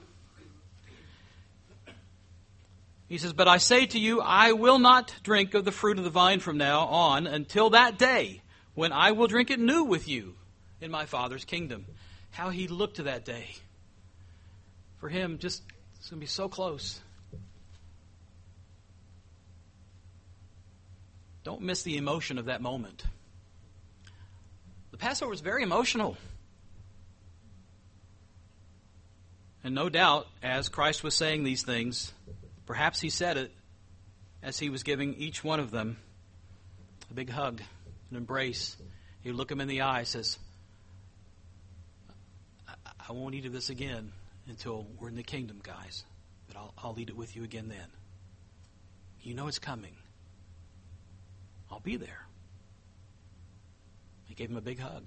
He says, "But I say to you, I will not drink of the fruit of the vine from now on until that day when I will drink it new with you in my Father's kingdom." How he looked to that day. For him, just it's going to be so close. Don't miss the emotion of that moment. The Passover was very emotional. And no doubt, as Christ was saying these things, perhaps he said it as he was giving each one of them a big hug, an embrace. He would look them in the eye and says, I won't eat of this again until we're in the kingdom, guys. But I'll, I'll eat it with you again then. You know it's coming. I'll be there. He gave him a big hug.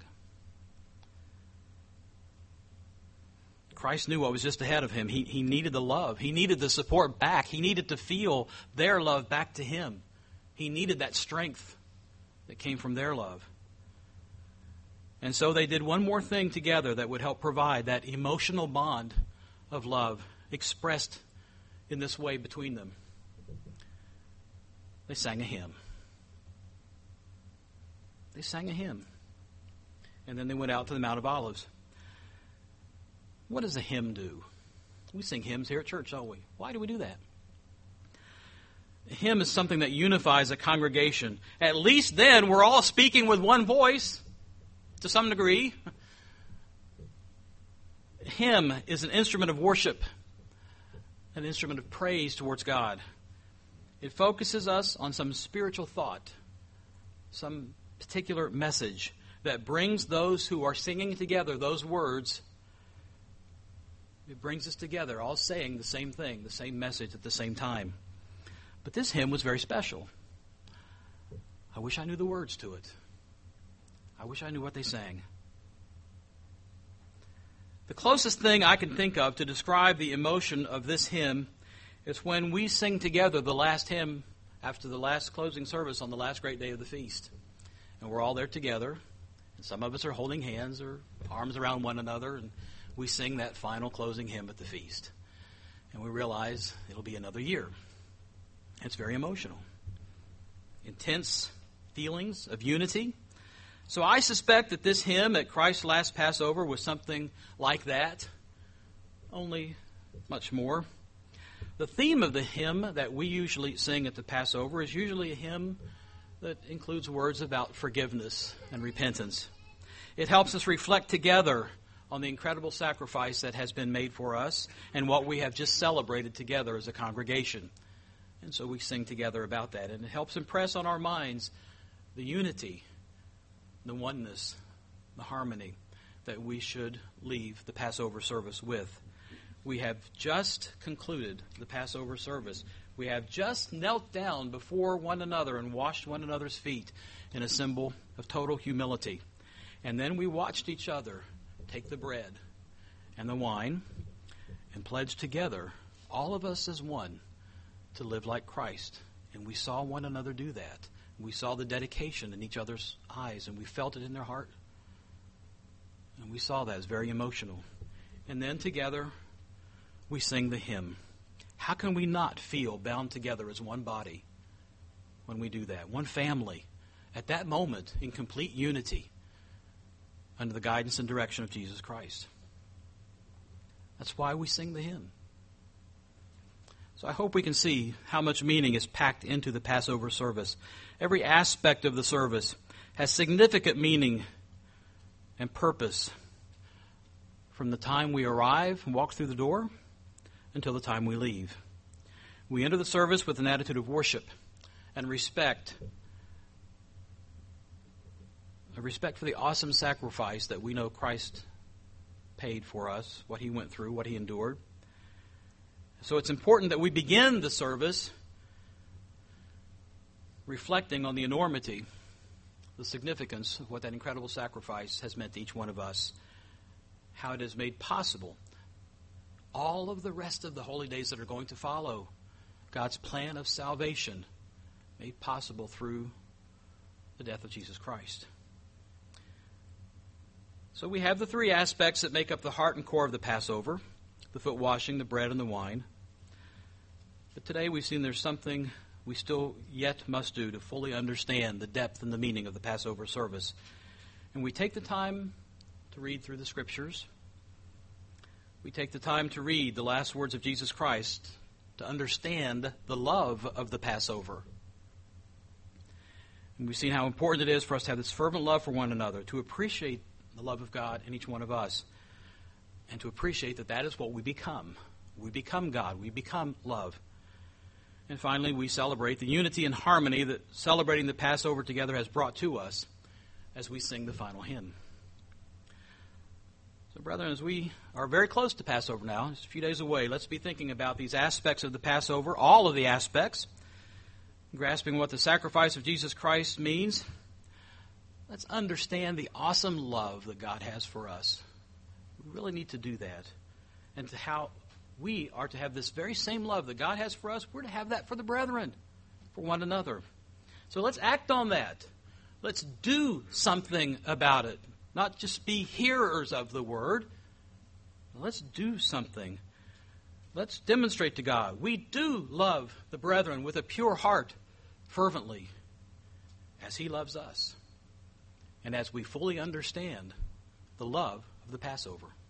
Christ knew what was just ahead of him. He, he needed the love. He needed the support back. He needed to feel their love back to him. He needed that strength that came from their love. And so they did one more thing together that would help provide that emotional bond of love expressed in this way between them. They sang a hymn. They sang a hymn. And then they went out to the Mount of Olives. What does a hymn do? We sing hymns here at church, don't we? Why do we do that? A hymn is something that unifies a congregation. At least then we're all speaking with one voice. To some degree, hymn is an instrument of worship, an instrument of praise towards God. It focuses us on some spiritual thought, some particular message that brings those who are singing together those words. It brings us together, all saying the same thing, the same message at the same time. But this hymn was very special. I wish I knew the words to it. I wish I knew what they sang. The closest thing I can think of to describe the emotion of this hymn is when we sing together the last hymn after the last closing service on the last great day of the feast. And we're all there together. And some of us are holding hands or arms around one another. And we sing that final closing hymn at the feast. And we realize it'll be another year. It's very emotional. Intense feelings of unity. So I suspect that this hymn at Christ's last Passover was something like that, only much more. The theme of the hymn that we usually sing at the Passover is usually a hymn that includes words about forgiveness and repentance. It helps us reflect together on the incredible sacrifice that has been made for us and what we have just celebrated together as a congregation. And so we sing together about that. And it helps impress on our minds the unity, the oneness, the harmony that we should leave the Passover service with. We have just concluded the Passover service. We have just knelt down before one another and washed one another's feet in a symbol of total humility. And then we watched each other take the bread and the wine and pledge together, all of us as one, to live like Christ. And we saw one another do that. We saw the dedication in each other's eyes, and we felt it in their heart. And we saw that as very emotional. And then together, we sing the hymn. How can we not feel bound together as one body when we do that. One family, at that moment, in complete unity, under the guidance and direction of Jesus Christ. That's why we sing the hymn. So I hope we can see how much meaning is packed into the Passover service. Every aspect of the service has significant meaning and purpose from the time we arrive and walk through the door until the time we leave. We enter the service with an attitude of worship and respect, a respect for the awesome sacrifice that we know Christ paid for us, what he went through, what he endured. So it's important that we begin the service reflecting on the enormity, the significance of what that incredible sacrifice has meant to each one of us, how it has made possible all of the rest of the holy days that are going to follow, God's plan of salvation made possible through the death of Jesus Christ. So we have the three aspects that make up the heart and core of the Passover: the foot washing, the bread, and the wine. But today we've seen there's something we still yet must do to fully understand the depth and the meaning of the Passover service. And we take the time to read through the Scriptures. We take the time to read the last words of Jesus Christ to understand the love of the Passover. And we've seen how important it is for us to have this fervent love for one another, to appreciate the love of God in each one of us, and to appreciate that that is what we become. We become God. We become love. And finally, we celebrate the unity and harmony that celebrating the Passover together has brought to us as we sing the final hymn. So, brethren, as we are very close to Passover now, just a few days away, let's be thinking about these aspects of the Passover, all of the aspects, grasping what the sacrifice of Jesus Christ means. Let's understand the awesome love that God has for us. We really need to do that. And to how we are to have this very same love that God has for us, we're to have that for the brethren, for one another. So let's act on that. Let's do something about it. Not just be hearers of the word. Let's do something. Let's demonstrate to God we do love the brethren with a pure heart, fervently, as he loves us, and as we fully understand the love of the Passover.